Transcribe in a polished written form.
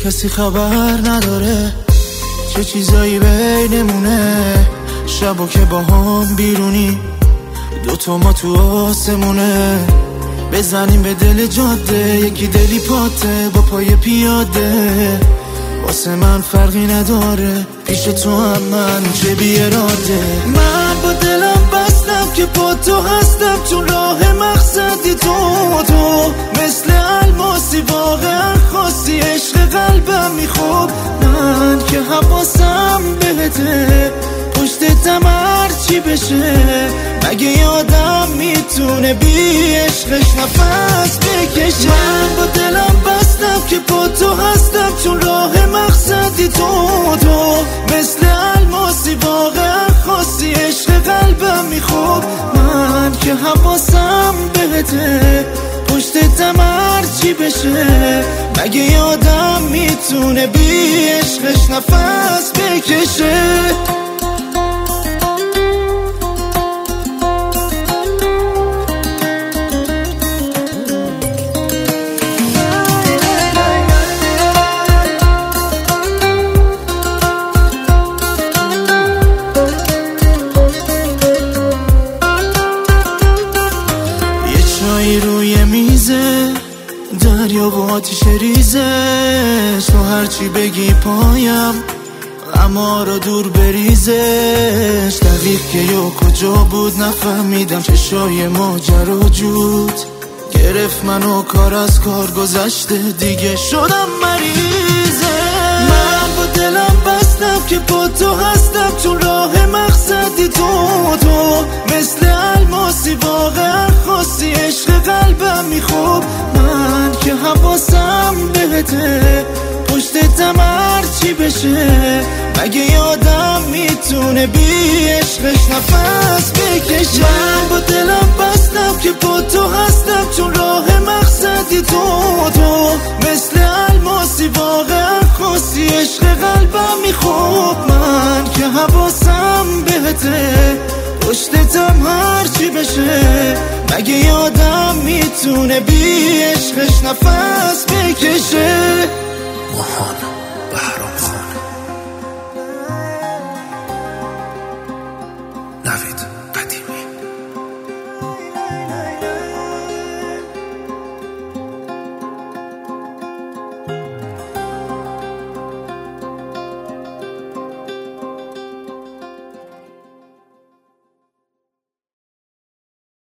هیچ کسی خبر نداره چه چیزایی بینمونه. شبا که با هم بیرونی دوتا ما تو آسمونه، بزنیم به دل جاده یکی دلی پاته با پای پیاده. واسه من فرقی نداره پیش تو هم من چه بی اراده. من با دلم بستم که با تو هستم، چون راه مقصدی تو مثل الماسی واقعا خاصی، عشق قلبم میخواب من که حواسم بهته. پشتتم هرچی بشه مگه یادم میتونه بی عشقش نفس بکشه. من با دلم بستم که با تو هستم، چون راه مقصدی تو مثل الماسی واقعا خاصی، عشق قلبم میخواب من که حواسم بهته. پشتتم هرچی بشه مگه یادم میتونه بی عشقش نفس بکشه. روی میزه دریا و آتیش ریزش، تو هرچی بگی پایم اما رو دور بریزش. دقیق که یا کجا بود نفهمیدم، چشای ماجرا جود گرفت منو، کار از کار گذشته دیگه شدم مریضه. من با دلم بستم که با تو هستم، چون راه مقصدی تو مثل الماسی واقعا خاصی، عشق قلبم میخواب من که حواسم بهته. پشتتم هرچی بشه مگه یادم میتونه بی عشقش نفس بکشه. من با دلم بستم که با تو هستم، چون راه مقصدی تو مثل الماسی واقعا خاصی، عشق قلبم میخواب من که حواسم بهته. پشتتم هرچی بشه مگه یادم میتونه بی عشقش نفس بکشه.